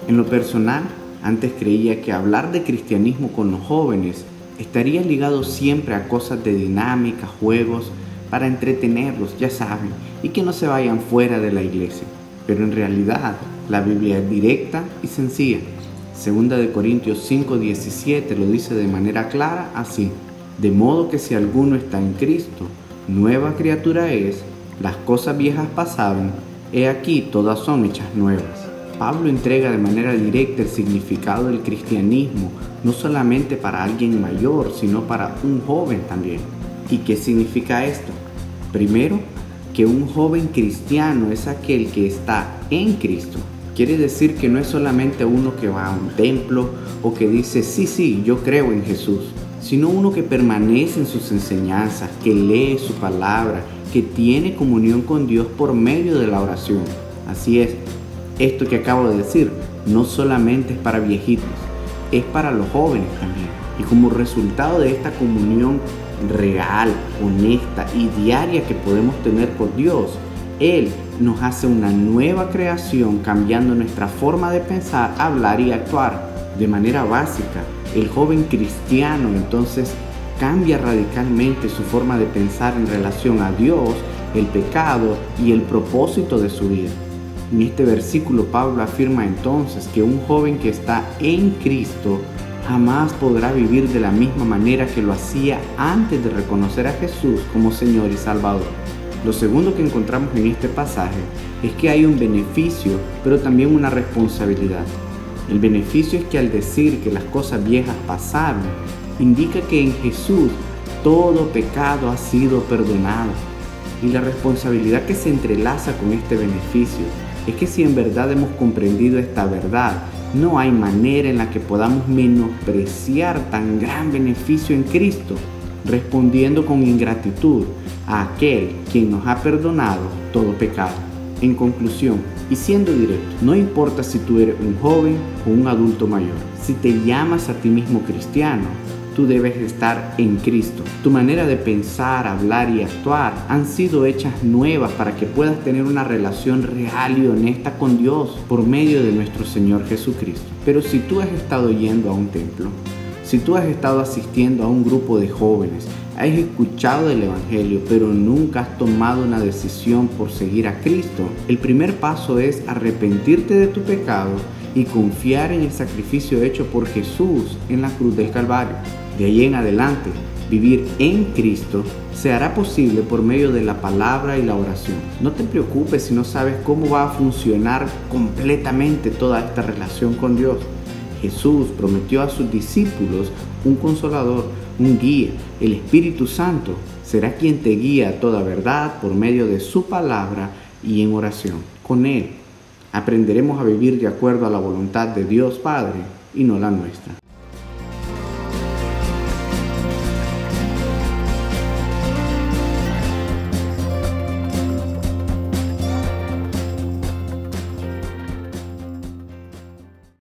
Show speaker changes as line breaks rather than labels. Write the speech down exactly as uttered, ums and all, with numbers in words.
En lo personal, antes creía que hablar de cristianismo con los jóvenes estaría ligado siempre a cosas de dinámica, juegos, para entretenerlos, ya saben, y que no se vayan fuera de la iglesia. Pero en realidad, la Biblia es directa y sencilla. Segunda de Corintios cinco diecisiete lo dice de manera clara así: de modo que si alguno está en Cristo, nueva criatura es, las cosas viejas pasaron, he aquí todas son hechas nuevas. Pablo entrega de manera directa el significado del cristianismo, no solamente para alguien mayor, sino para un joven también. ¿Y qué significa esto? Primero, que un joven cristiano es aquel que está en Cristo. Quiere decir que no es solamente uno que va a un templo o que dice, sí, sí, yo creo en Jesús, sino uno que permanece en sus enseñanzas, que lee su palabra, que tiene comunión con Dios por medio de la oración. Así es, esto que acabo de decir no solamente es para viejitos, es para los jóvenes también. Y como resultado de esta comunión real, honesta y diaria que podemos tener con Dios, Él nos hace una nueva creación, cambiando nuestra forma de pensar, hablar y actuar. De manera básica, el joven cristiano entonces cambia radicalmente su forma de pensar en relación a Dios, el pecado y el propósito de su vida. En este versículo Pablo afirma entonces que un joven que está en Cristo jamás podrá vivir de la misma manera que lo hacía antes de reconocer a Jesús como Señor y Salvador. Lo segundo que encontramos en este pasaje es que hay un beneficio, pero también una responsabilidad. El beneficio es que al decir que las cosas viejas pasaron, indica que en Jesús todo pecado ha sido perdonado. Y la responsabilidad que se entrelaza con este beneficio es que si en verdad hemos comprendido esta verdad, no hay manera en la que podamos menospreciar tan gran beneficio en Cristo, respondiendo con ingratitud a aquel quien nos ha perdonado todo pecado. En conclusión, y siendo directo, no importa si tú eres un joven o un adulto mayor, si te llamas a ti mismo cristiano, tú debes estar en Cristo. Tu manera de pensar, hablar y actuar han sido hechas nuevas para que puedas tener una relación real y honesta con Dios por medio de nuestro Señor Jesucristo. Pero si tú has estado yendo a un templo, si tú has estado asistiendo a un grupo de jóvenes, has escuchado del Evangelio, pero nunca has tomado una decisión por seguir a Cristo, el primer paso es arrepentirte de tu pecado y confiar en el sacrificio hecho por Jesús en la cruz del Calvario. De ahí en adelante, vivir en Cristo se hará posible por medio de la palabra y la oración. No te preocupes si no sabes cómo va a funcionar completamente toda esta relación con Dios. Jesús prometió a sus discípulos un consolador, un guía. El Espíritu Santo será quien te guía a toda verdad por medio de su palabra y en oración. Con Él aprenderemos a vivir de acuerdo a la voluntad de Dios Padre y no la nuestra.